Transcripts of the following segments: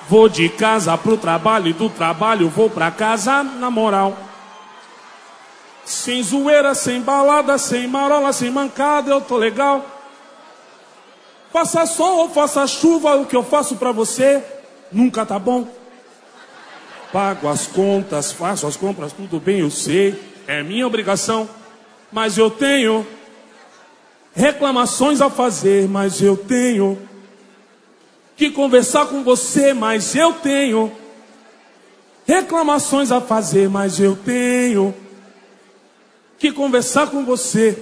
Vou de casa pro trabalho e do trabalho vou pra casa na moral. Sem zoeira, sem balada, sem marola, sem mancada, eu tô legal. Faça sol ou faça chuva, o que eu faço pra você nunca tá bom. Pago as contas, faço as compras, tudo bem, eu sei, é minha obrigação. Mas eu tenho reclamações a fazer, mas eu tenho que conversar com você, mas eu tenho reclamações a fazer, mas eu tenho que conversar com você.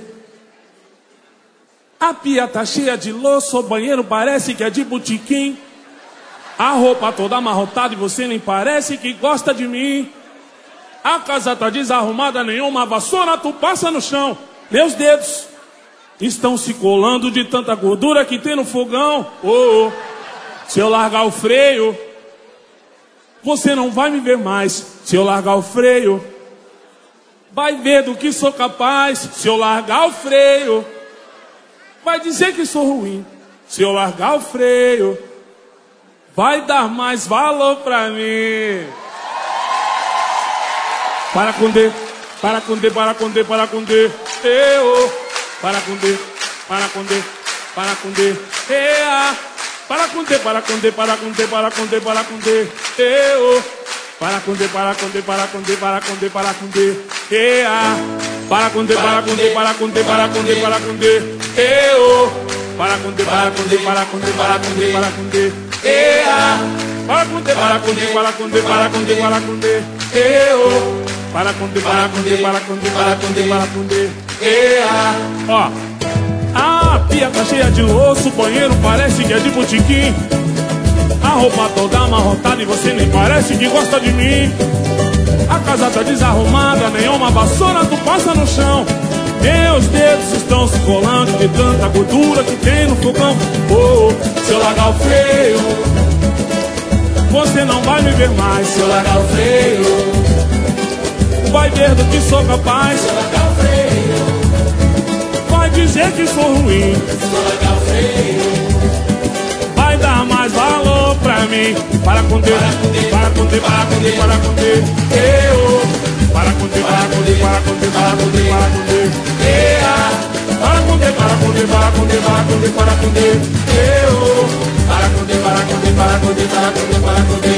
A pia tá cheia de louça, o banheiro parece que é de botequim. A roupa toda amarrotada e você nem parece que gosta de mim. A casa tá desarrumada, nenhuma vassoura tu passa no chão. Meus dedos estão se colando de tanta gordura que tem no fogão. Oh, se eu largar o freio, você não vai me ver mais. Se eu largar o freio, vai ver do que sou capaz. Se eu largar o freio, vai dizer que sou ruim. Se eu largar o freio, vai dar mais valor pra mim. Para com D, para com D, para com D, para com D. Eu, para com D, para com D, para com D. Para com D, para com D, para com D, para com D, para com D. Eu, para com D, para com D, para com D, para com D, para com D. Para com D, para com D, para com D, para com D, para com D. Eu, para com D, para com D, para com D, para com D, para com D. Para com D, para com D, para com D, para com D, para com D. Eu, para com D, para com D, para com D, para com D, para com D. Ó, a pia tá cheia de louça, o banheiro parece que é de botequim. A roupa toda amarrotada e você nem parece que gosta de mim. A casa tá desarrumada, nenhuma vassoura tu passa no chão. Meus dedos estão se colando de tanta gordura que tem no fogão. Oh, se eu largar o freio, você não vai me ver mais. Se eu largar o freio, vai ver do que sou capaz. Se eu largar o freio, vai dizer que sou ruim. Se eu largar o freio, vai dar mais valor pra mim. Para com D, para com D, para com D, para com D. Eu, para com D, para com D, para com D, para com D, para com D. Para com D, para com D, para com D, para com D, para com D. Eu, para com D, para com D, para com D, para com D, para com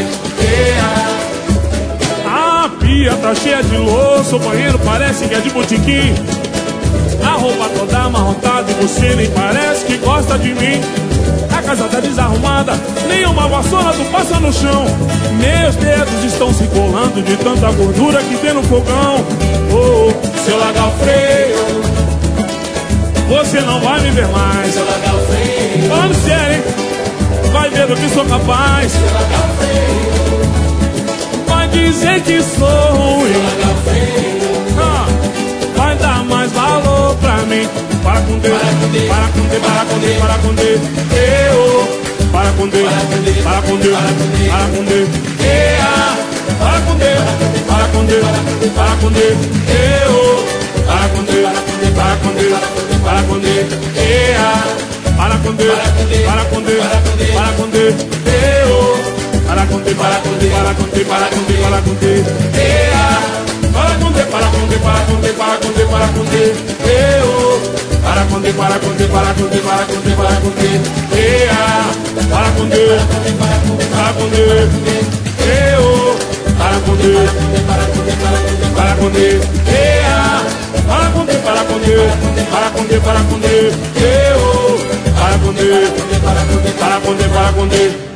D. A pia tá cheia de louça, o banheiro parece que é de botequim. A roupa toda amarrotada e você nem parece que gosta de mim. A casa tá desarrumada, nenhuma vassoura tu passa no chão. Meus dedos estão se colando de tanta gordura que tem no fogão. Oh, se eu largar o freio, você não vai me ver mais. Se eu largar o freio, falando sério, hein? Vai ver do que sou capaz. Se eu largar o freio, vai dizer que sou ruim. Se eu largar o freio, vai dar mais valor pra mim. Para com D, para com D, para com D, para com D, para com D. Eu, para com D, para com D, para com D. Para com D, para com D, para com D. Eu, para com D, para com D, para com D. Para com D, para com D, para com D. Eu, para com D, para com D, para com D, para com D, para com D. Para com D, para com D, para com D, para com D, para com D. Eu, para com D, para com D, para com D, para com D, para com D. Para com D, para com D. Eu, para com D, para com D, para com D. Para com D, para com D, para com D, para com D. Eu, para com D, para com D, para com D, para com D.